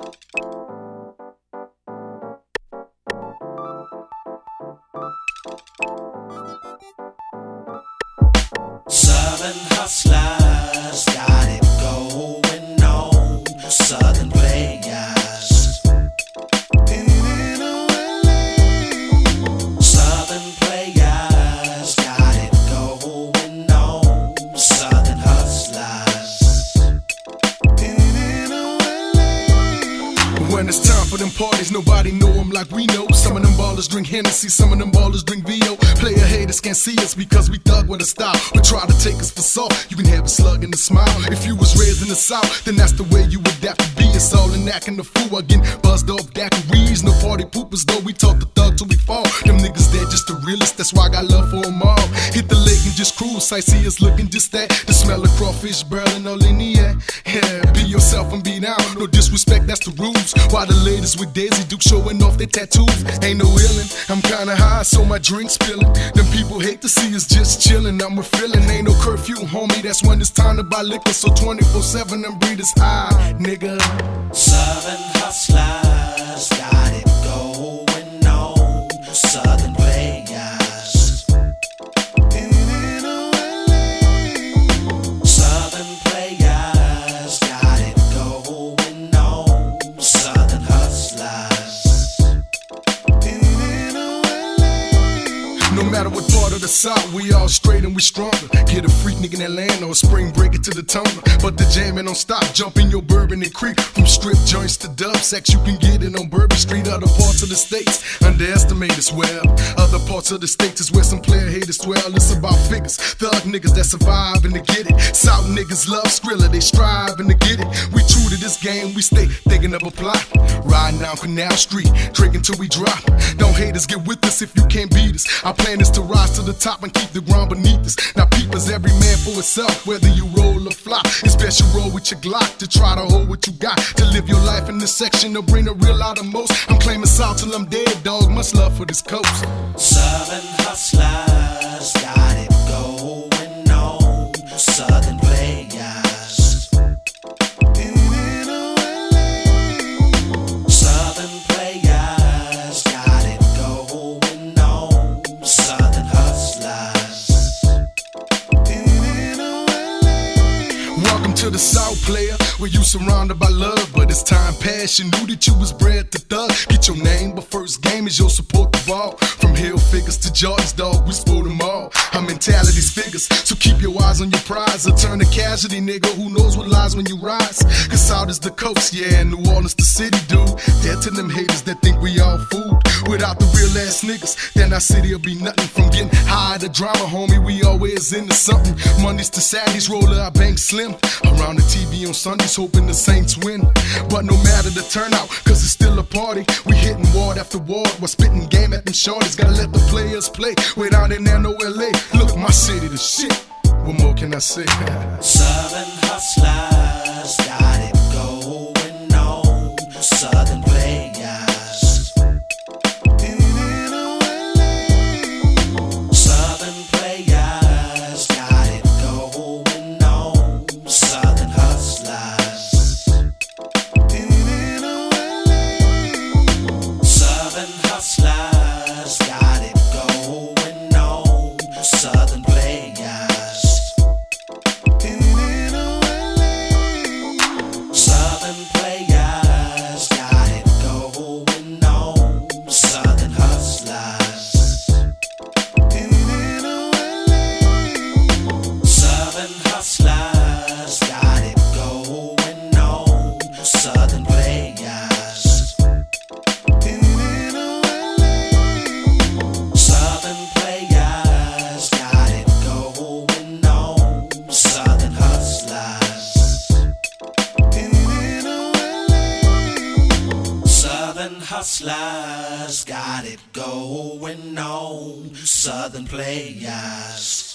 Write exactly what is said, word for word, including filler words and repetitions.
Southern hustlers got it going on. Southern players. Southern players got it going on. Southern hustlers. When it's time for them parties, nobody know them like we know. Some of them ballers drink Hennessy, some of them ballers drink V O. Player haters can't see us because we thug with a style, but try to take us for salt. You can have a slug and a smile. If you was raised in the South, then that's the way you adapt to be. It's all in acting the fool, again buzzed off daiquiris. No party poopers though, we talk the thug till we fall. Them niggas there just the realest, that's why I got love for them all. Hit the lake and just cruise, sightseers looking just that. The smell of crawfish burling all in the air. Yeah, be yourself and be down, no disrespect, that's the rules. While the ladies with Daisy Duke showing off their tattoos. Ain't no illin', I'm kinda high, so my drink's spillin'. Them people hate to see us just chillin', I'm refillin'. Ain't no curfew, homie, that's when it's time to buy liquor. So twenty-four seven, them breeders high, nigga. Southern hustlers got it going on. Southern players. Southern players got it going on. Southern hustlers. No matter what part of the South, we all straight and we stronger. Get a freak nigga in Atlanta or spring break it to the toner. But the jamming don't stop, jump in your bourbon and creep. From strip joints to dub sex, you can get it on Bourbon Street. Other parts of the states underestimate as well. Other parts of the states is where some player haters dwell. It's about figures, thug niggas that survive and to get it. South niggas love Skrilla, they strive and to get it. We true to this game, we stay thinking of a plot. Riding down Canal Street, drinking till we drop. Don't haters get with us if you can't beat us. Our plan is to rise to the top and keep the ground beneath us. Now peepers, every man for itself, whether you roll or flop. It's best you roll with your Glock to try to hold what you got. To live your life in this section, to bring the real out of most. I'm claiming South till I'm dead, dog. Much love for this coast. Southern hustlers got it going on. Southern players. Southern players got it going on. Southern hustlers. Welcome to the South, player, where you surrounded by love. But as time passed, you knew that you was bred to thug. Get your name, but first game is your support the ball. From Hill figures to Jordans, dog, we spoil them all. Our mentality's figures, so keep your eyes on your prize. Or turn to casualty, nigga, who knows what lies when you rise. Cause South is the coast, yeah, New Orleans the city, dude. Dead to them haters that think we all food. Without the real ass niggas, then our city'll be nothing. From getting high to drama, homie, we always into something. Mondays to Saturdays, roll our bank slim. Around the T V on Sundays, hoping the Saints win. But no matter the turnout, cause it's still a party. We hitting ward after ward, while spitting game at them shorties. Gotta let the players play, way down in N O L A. Look, my city, the shit. What more can I say? Southern hustlers got it going on. Southern players. Southern players got it going on. Southern hustlers. Southern hustlers got it going on. Southern players. Southern players got it going on. Southern hustlers. Southern hustlers got it going on. Southern players. Southern players got it going on. Southern hustlers. Southern hustlers got it going on. Southern players.